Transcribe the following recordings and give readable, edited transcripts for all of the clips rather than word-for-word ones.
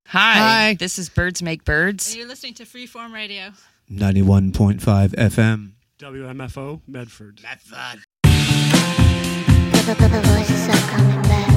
Hi, this is Birds Make Birds. And you're listening to Freeform Radio. 91.5 FM. WMFO, Medford. The voices are coming back.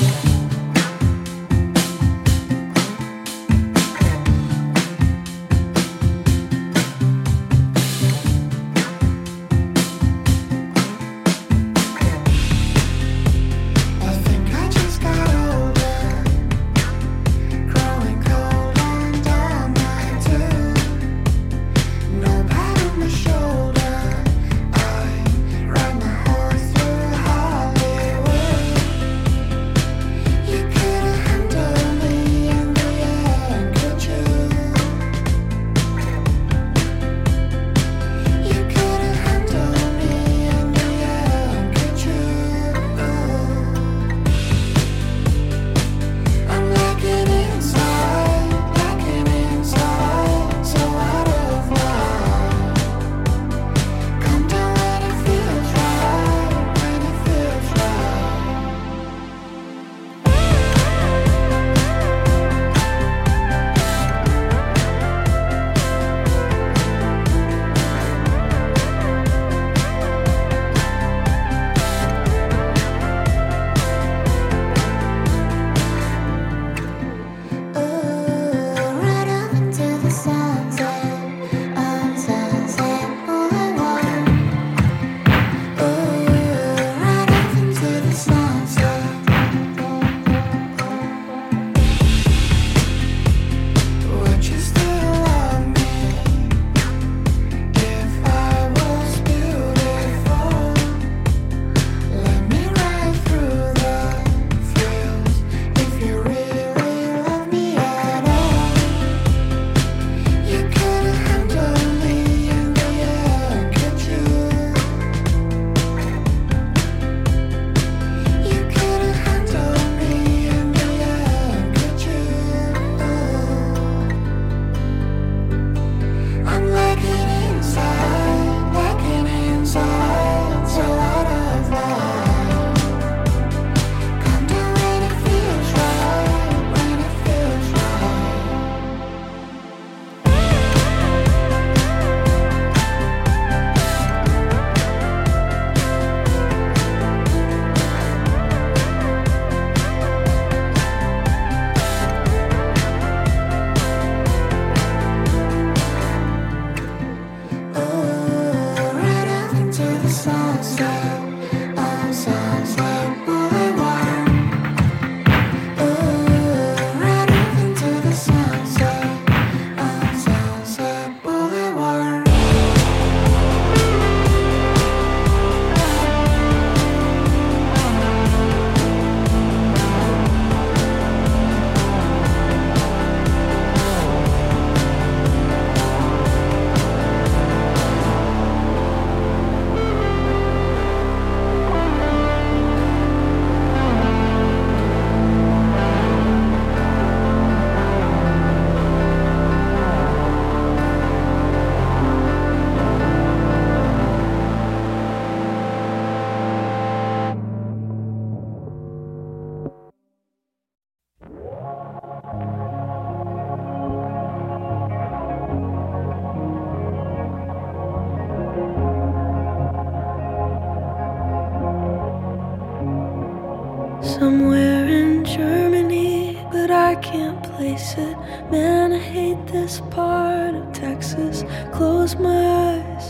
Somewhere in Germany, but I can't place it. Man, I hate this part of Texas. Close my eyes,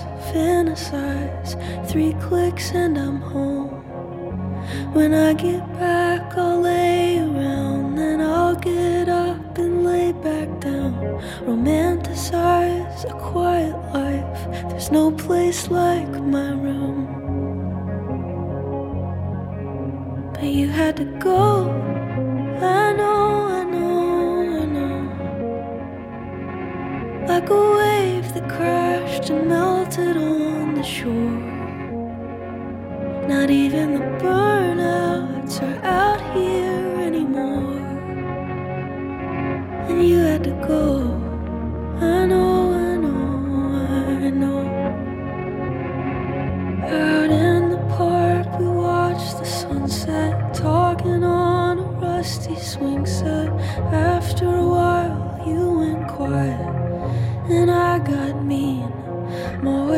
fantasize. 3 clicks and I'm home. When I get back, I'll lay around. Then I'll get up and lay back down. Romanticize a quiet life. There's no place like my room. But you had to go. I know, I know, I know. Like a wave that crashed and melted on the shore. Not even the burnouts are out here anymore. And you had to go. I know, I know, I know. Out in the park we watched the sunset, talking on a rusty swing set. After a while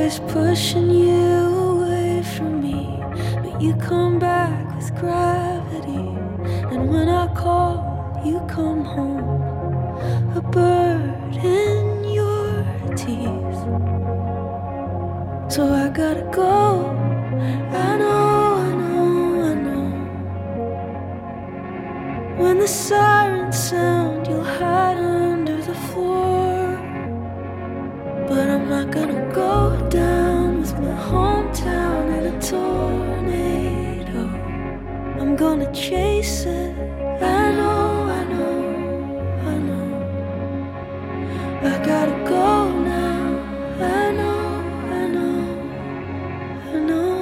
always pushing you away from me, but you come back with gravity. And when I call, you come home, a bird in your teeth. So I gotta go. I know, I know, I know. When the sirens sound, you'll hide under the floor. But I'm not gonna go down with my hometown in a tornado. I'm gonna chase it. I know, I know, I know. I gotta go now. I know, I know, I know.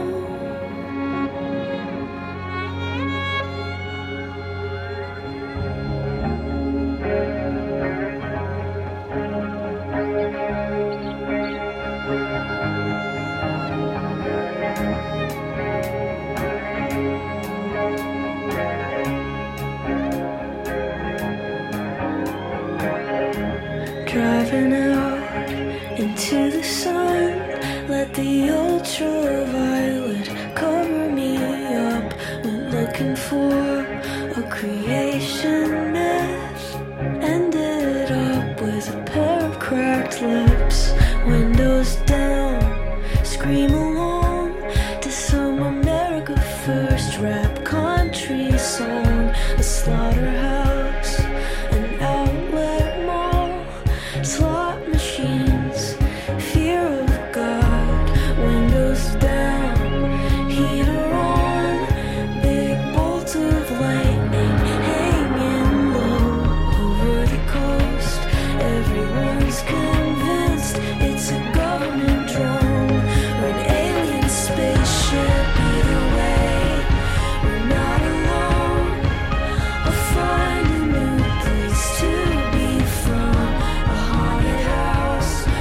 Driving out into the sun, let the ultraviolet cover me up. Went looking for a creation myth, ended up with a pair of cracked lips. Windows down, scream along to some America First rap country song. A slaughterhouse, an outlet mall, slot machines, fear of God. Windows down, heater on, big bolt of lightning hanging low over the coast. Everyone's convinced it's a government drone or an alien spaceship. Either way, we're not alone. I'll find a new place to be from, a haunted house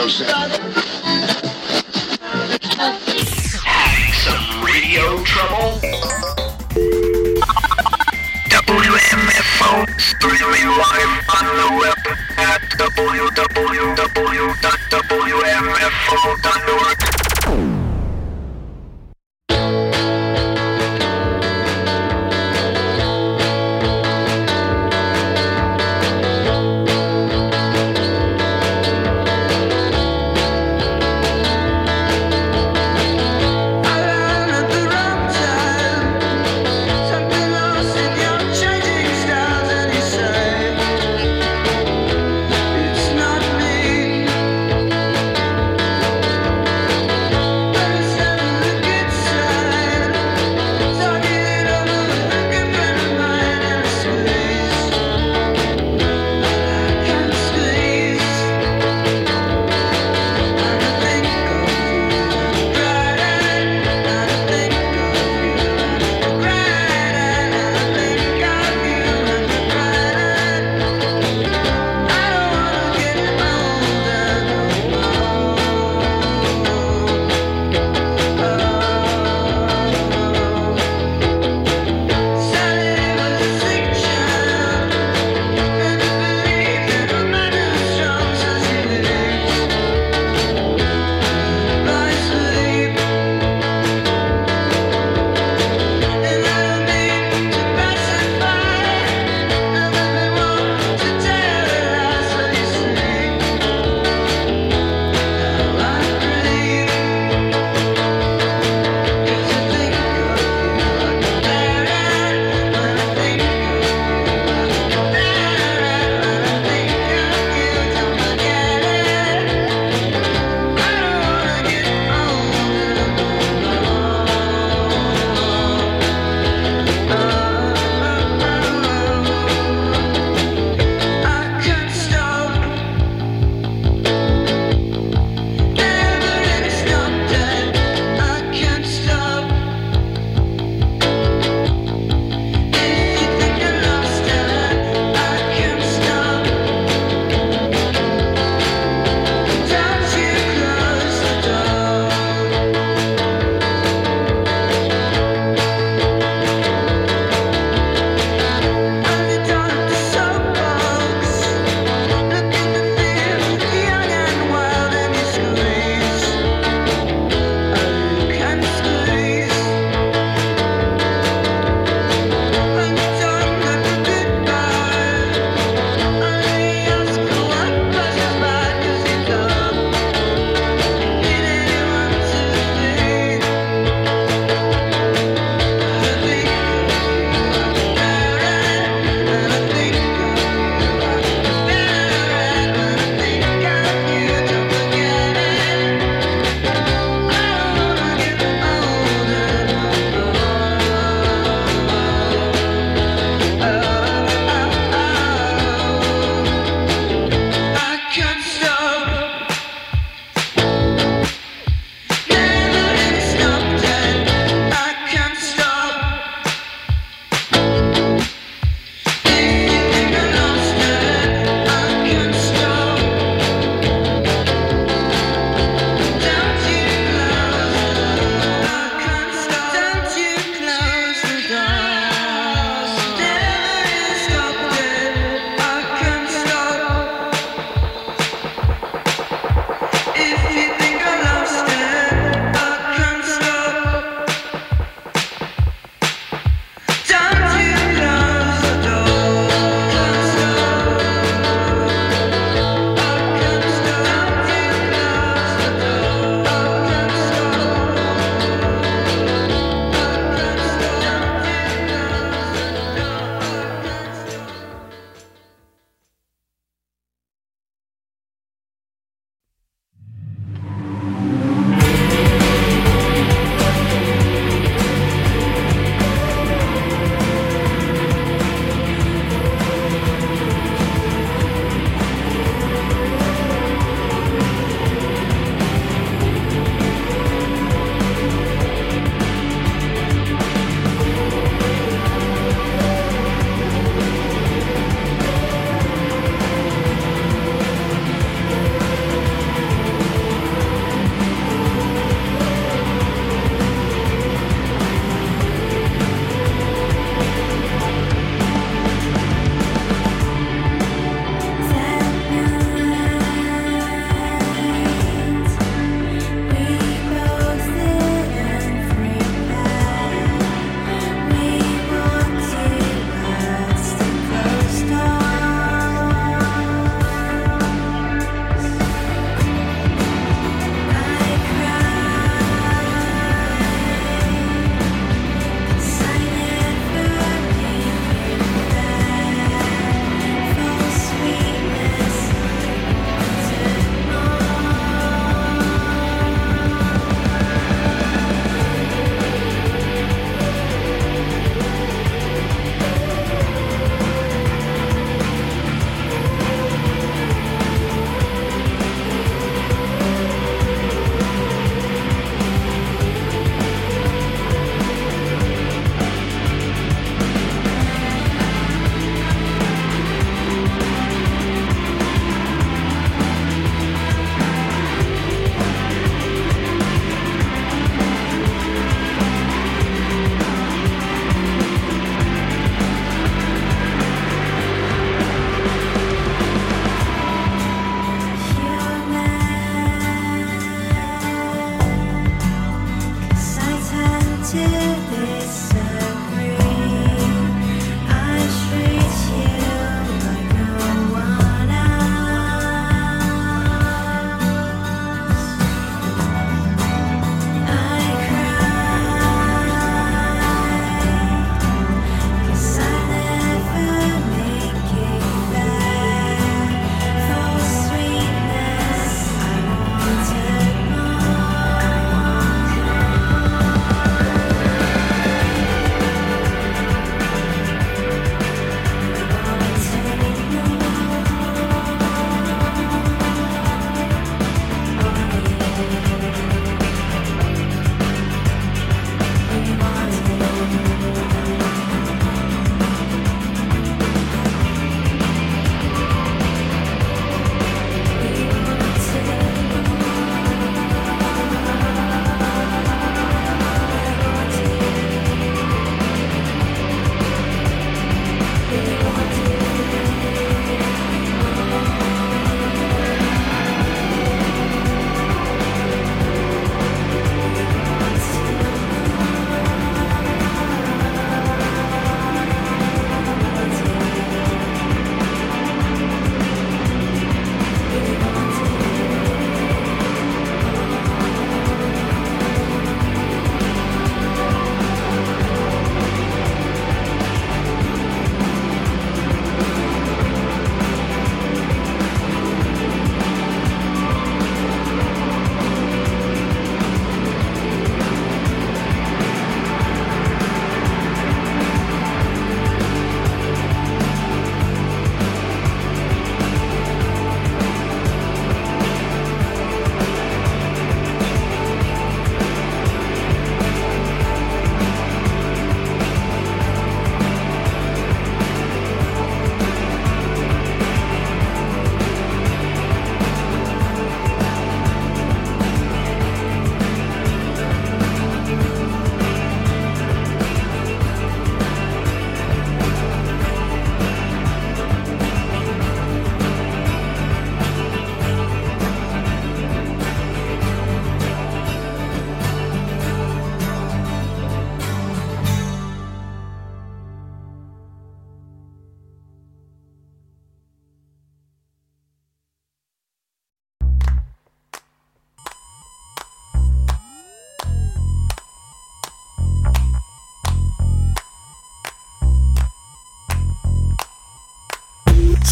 Having some radio trouble? WMFO, streaming live on the web at www.wmfo.org. It's not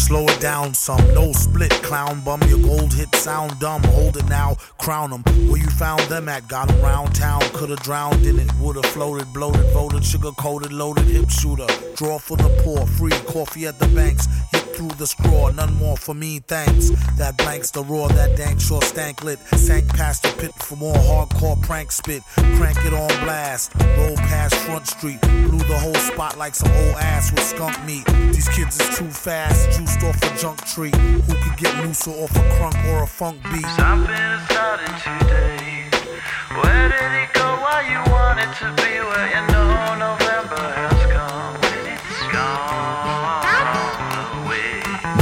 Slow it down some, no split, clown bum. Your gold hit sound dumb, hold it now, crown them. Where you found them at, got them round town. Could've drowned in it, would've floated, bloated, voted, sugar-coated, loaded, hip shooter. Draw for the poor, free, coffee at the banks. Hit through the scrawl, none more for me, thanks. That blank's the roar, that dank sure stank lit. Sank past the pit for more hardcore prank spit. Crank it on blast, roll past Front Street. Blew the whole spot like some old ass with skunk meat. These kids is too fast, juiced off a junk tree. Who could get looser off a crunk or a funk beat? Something is starting today. Where did it go? Why you want it to be? Where you know November has come. When it's gone away.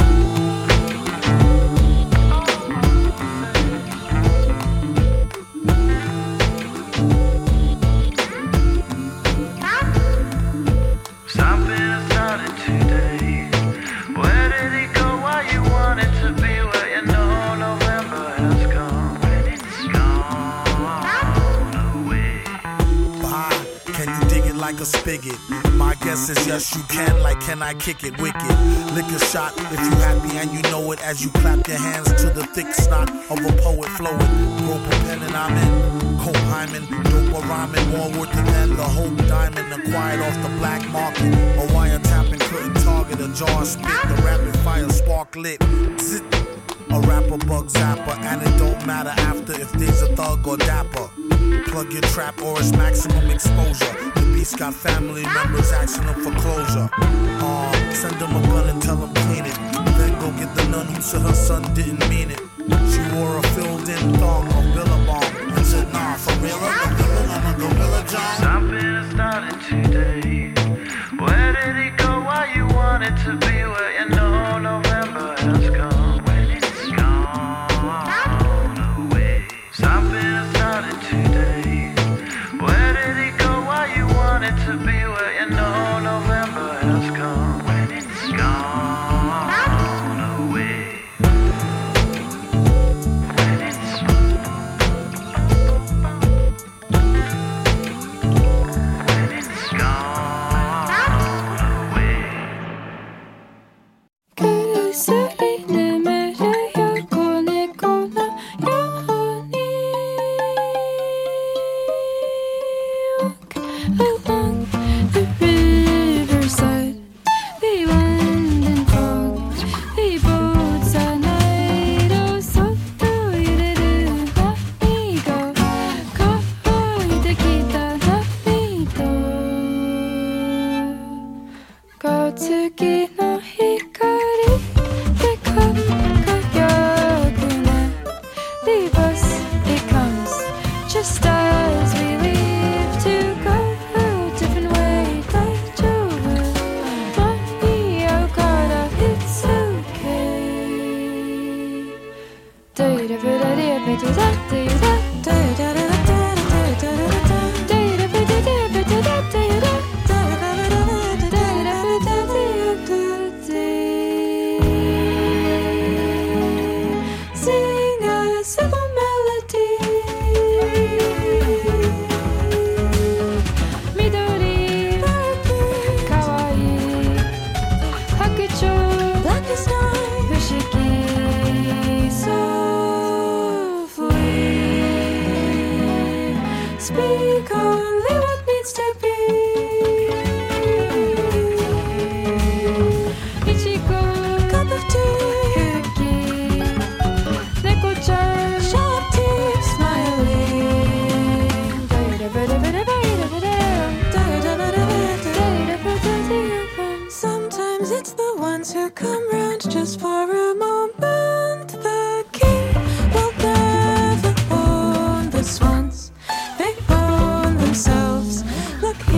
Something is starting today. Where did it go? Why you want it to be? Where you know November has come. When it's gone away. Bye. Can you dig it like a spigot? My guess is yes you can, like can I kick it wicked? Lick a shot if you happy and you know it as you clap your hands to the thick snot of a poet flowing. Rope a pen and I'm in. Cope Hyman, dope or rhyming, more worth than the Hope Diamond acquired off the black market. A wiretapping couldn't target a jar spit, the rapid fire spark lit. Zit. A rapper bug zapper, and it don't matter after if there's a thug or dapper. Plug your trap or it's maximum exposure. The beast got family members asking them for closure. Send them a gun and tell them clean it. Then go get the nun who said her son didn't mean it. She wore a filled-in thong or billabong and said, nah, for real, I'm a villain, I'm a gorilla John. Something is starting today. Where did it go? Why you want it to be? Where you know November has come. When it's gone away. Something is starting today. Where did it go? Why you want it to be? Where you know November has come. When it's gone away. When it's gone away. 그슬이 내매려 꺼내거나 영원히 walk along the riverside. The wind and fog, the boats at night. Oh, 속도 이르는 나비가 거의 되기다 나비도 겉으기 너 히카리 The bus, it comes just as we leave to go a different way. Like Joel, money out, gotta, it's okay. Sing a simple melody. Midori, kawaii, hakuchou, blackest night, fushigi, softly. Speak only what needs to be. Ichigo, cup of tea, cookie, neko-chan, sharp teeth, smiling. Sometimes it's the ones who come round just for a moment. The king will never own the swans. They own themselves. Look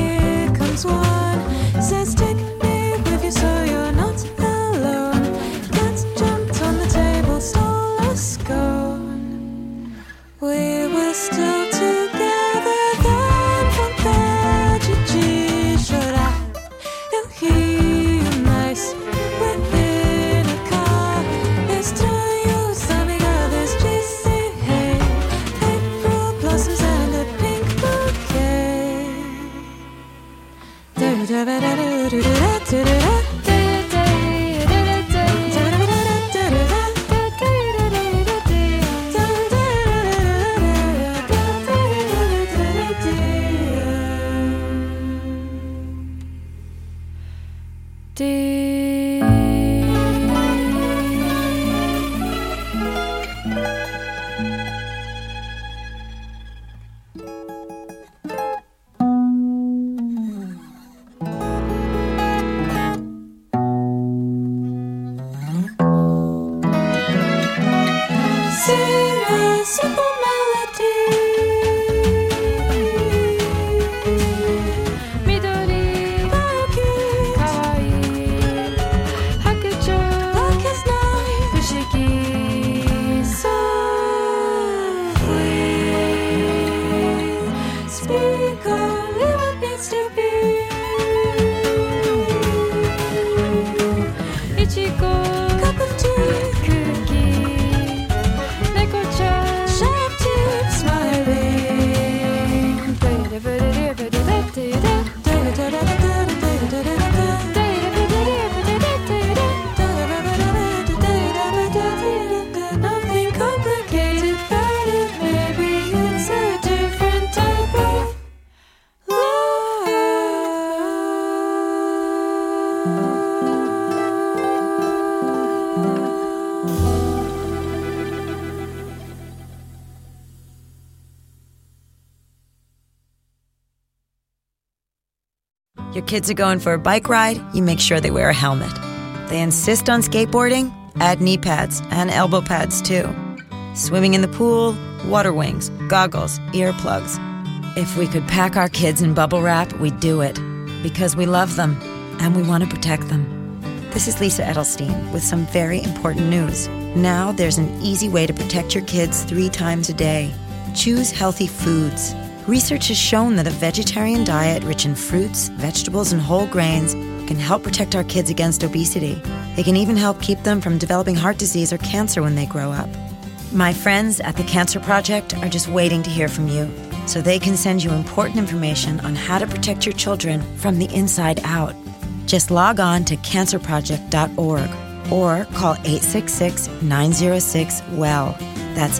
Your kids are going for a bike ride, you make sure they wear a helmet. They insist on skateboarding, add knee pads and elbow pads too. Swimming in the pool, water wings, goggles, earplugs. If we could pack our kids in bubble wrap, we'd do it. Because we love them and we want to protect them. This is Lisa Edelstein with some very important news. Now there's an easy way to protect your kids 3 times a day. Choose healthy foods. Research has shown that a vegetarian diet rich in fruits, vegetables, and whole grains can help protect our kids against obesity. It can even help keep them from developing heart disease or cancer when they grow up. My friends at the Cancer Project are just waiting to hear from you, so they can send you important information on how to protect your children from the inside out. Just log on to cancerproject.org or call 866-906-WELL. That's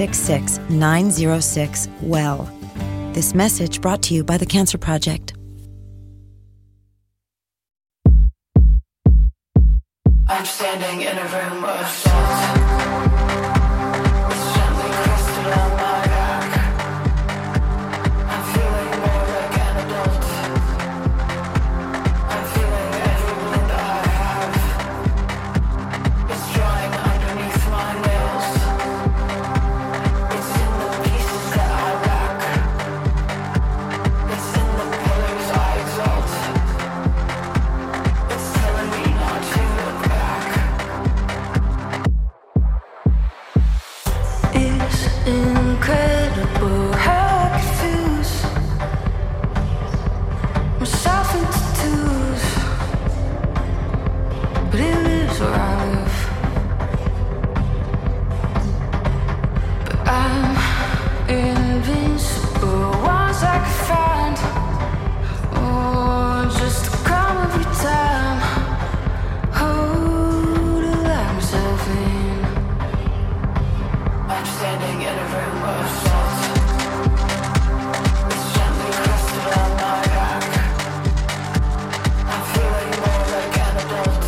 866-906-WELL. This message brought to you by the Cancer Project. I'm standing in a room of salt. It's gently crystal on my back. I'm feeling more like an adult. I'm feeling every wound I have. It's drying underneath my nails. It's in the pieces that I lack. It's in the pillars I exalt. It's telling me not to look back. It's incredible how I confuse myself into twos, but it lives where I live. But I'm invincible once I can find, oh, just to come every time. Oh, to let myself in. I'm standing in a room of salt. It's gently crystal on my back. I'm feeling more like an adult.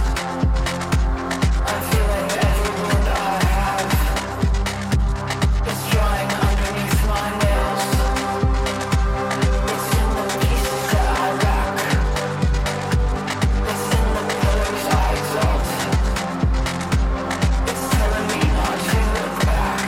I'm feeling every wound I have. It's drying underneath my nails. It's in the pieces that I lack. It's in the pillars I exalt. It's telling me not to look back.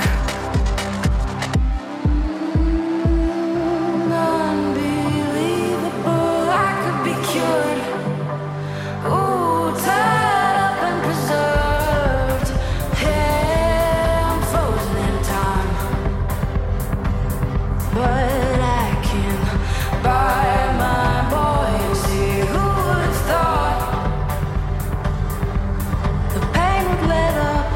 Unbelievable, I could be cured. Ooh, tied up and preserved. Yeah, I'm frozen in time, but I can buy my buoyancy. Who would have thought the pain would let up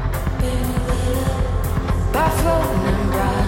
by floating and bright?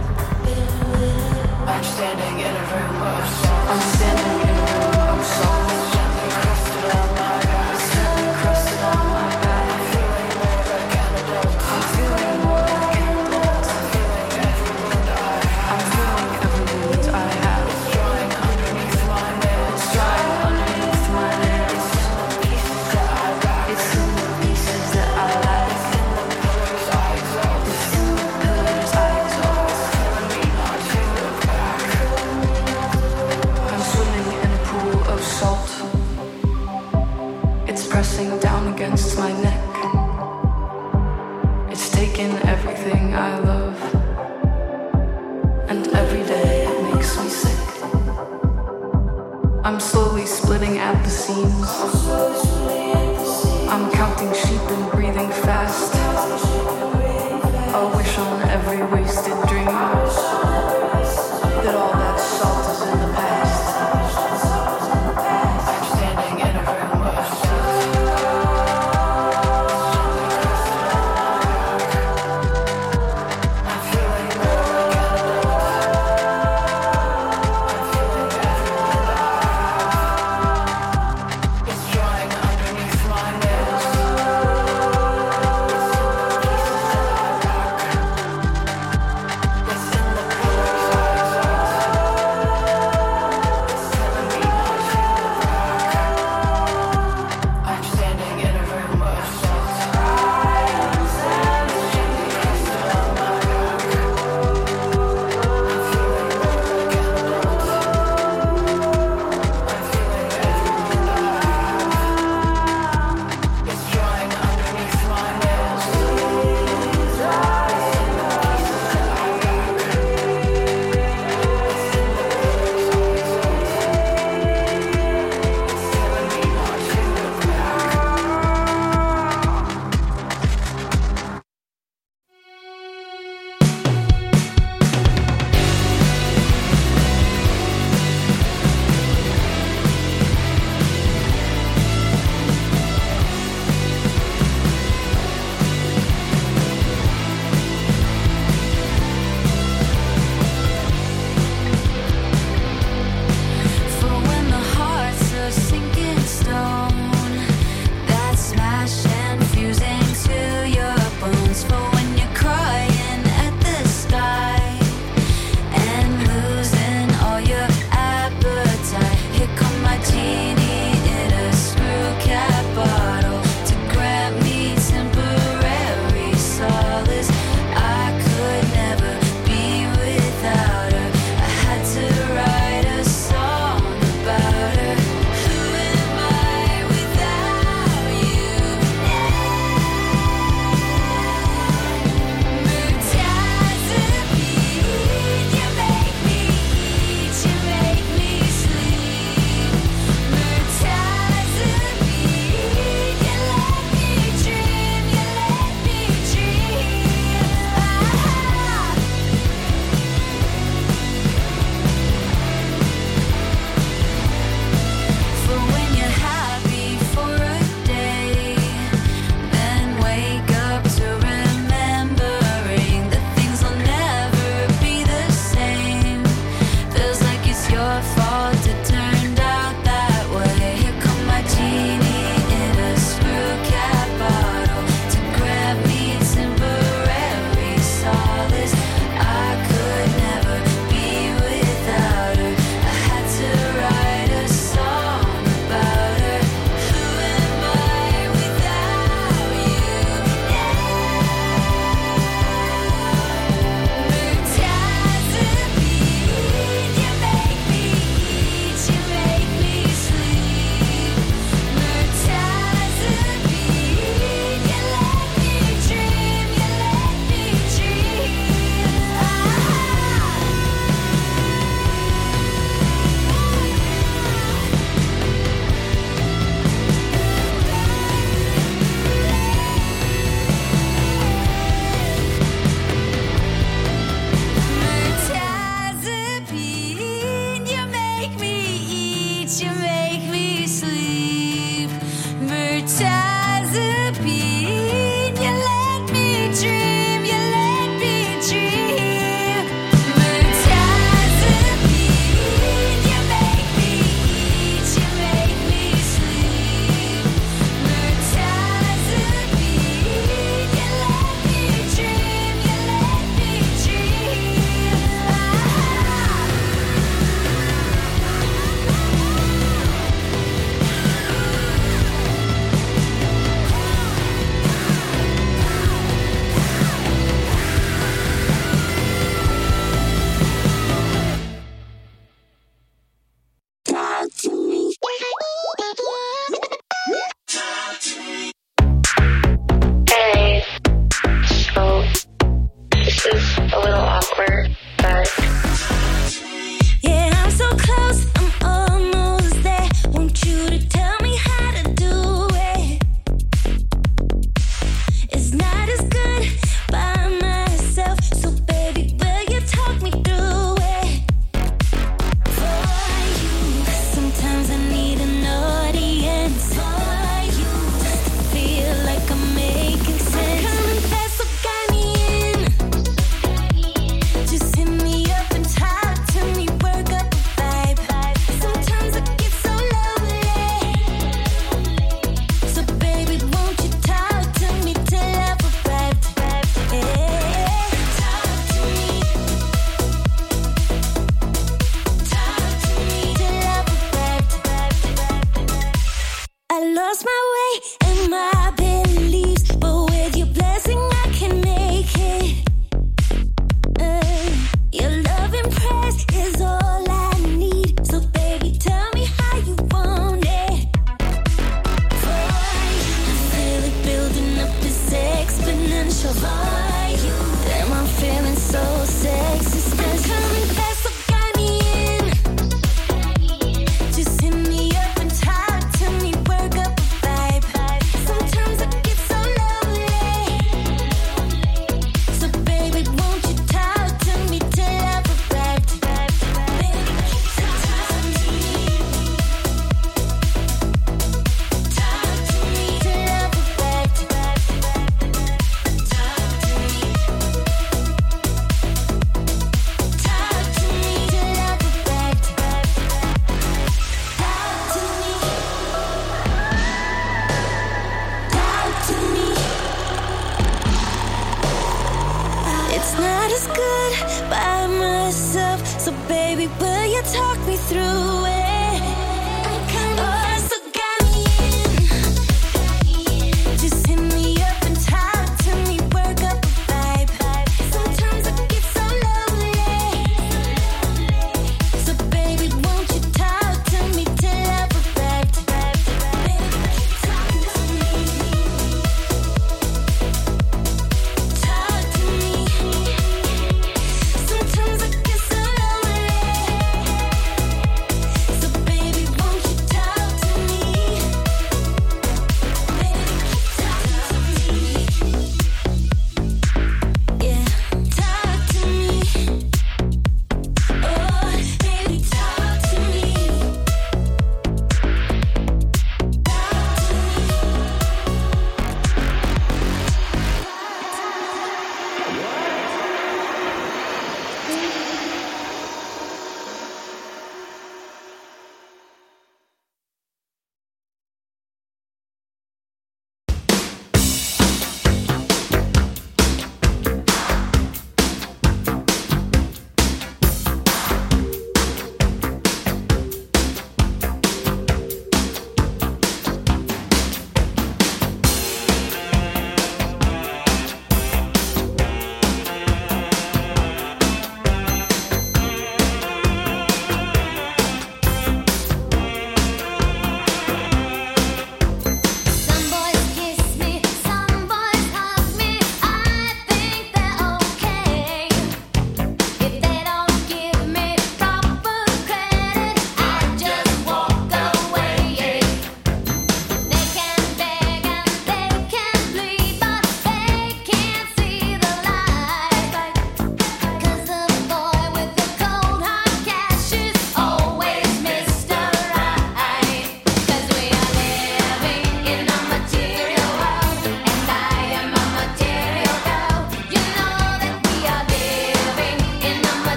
I'm standing in a room of salt. I'm standing in a room of salt. Gently crystal on my back. Gently crystal on my back. I'm feeling more like an adult. I'm feeling more like an adult. I'm feeling every wound I have. I'm feeling every wound I have. It's drying underneath my nails. It's drying underneath my nails. Pieces that I lack. It's in the pieces that I lack. It's in the pillars I exalt. It's in the pillars I exalt. Telling me not to look back. I'm swimming I love, and every day it makes me sick. I'm slowly splitting at the seams. I'm counting sheep and breathing fast. I'll wish on every wasted dream that all that salt is in the past. I'm standing in a room of I'm feeling more it's drying underneath my nails. It's It's not as good by myself. So baby, will you talk me through it? I'm kind of so got me in. Just hit me up and talk to me, work up a vibe. Sometimes I get so lonely. So baby, won't you talk to me till I've arrived? Baby, talk to me. Talk to me. Sometimes I get so lonely. So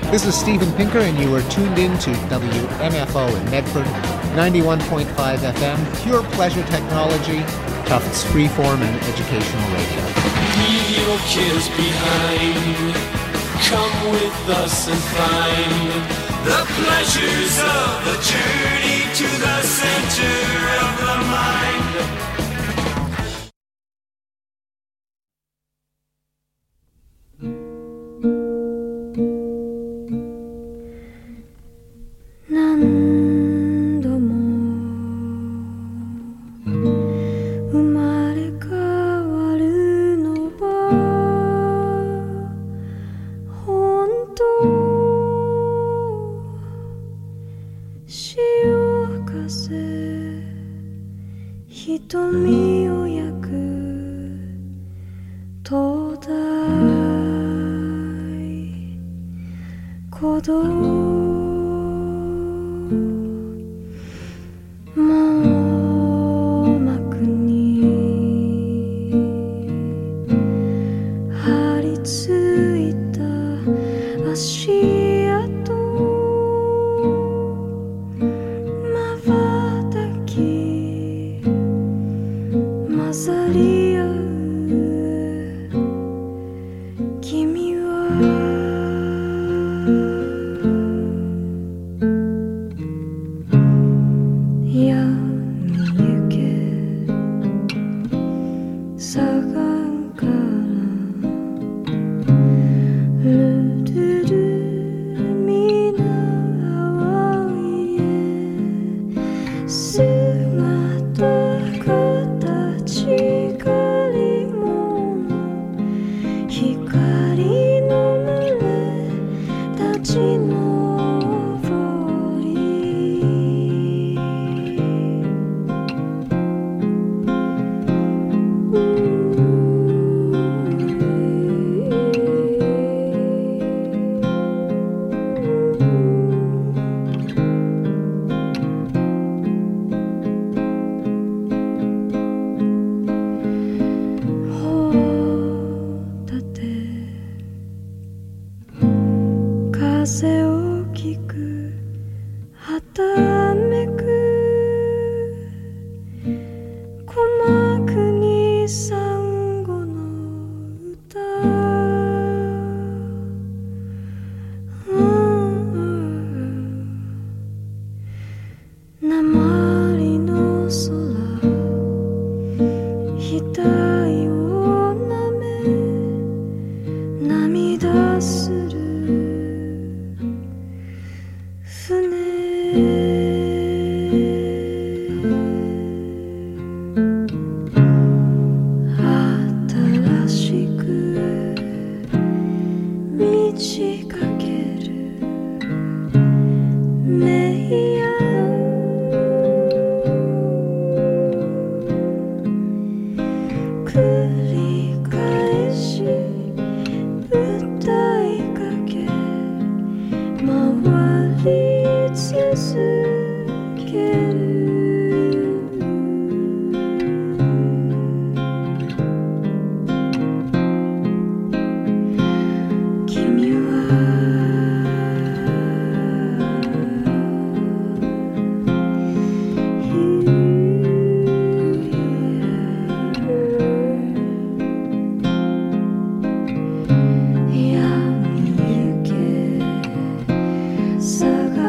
This is Steven Pinker, and you are tuned in to WMFO in Medford, 91.5 FM, pure pleasure technology, Tufts freeform and educational radio. Leave your cares behind. Come with us and find the pleasures of the journey to the center of the mind. Saga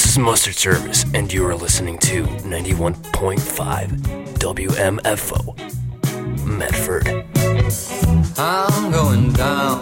is Mustard Service, and you are listening to 91.5 WMFO, Medford. I'm going down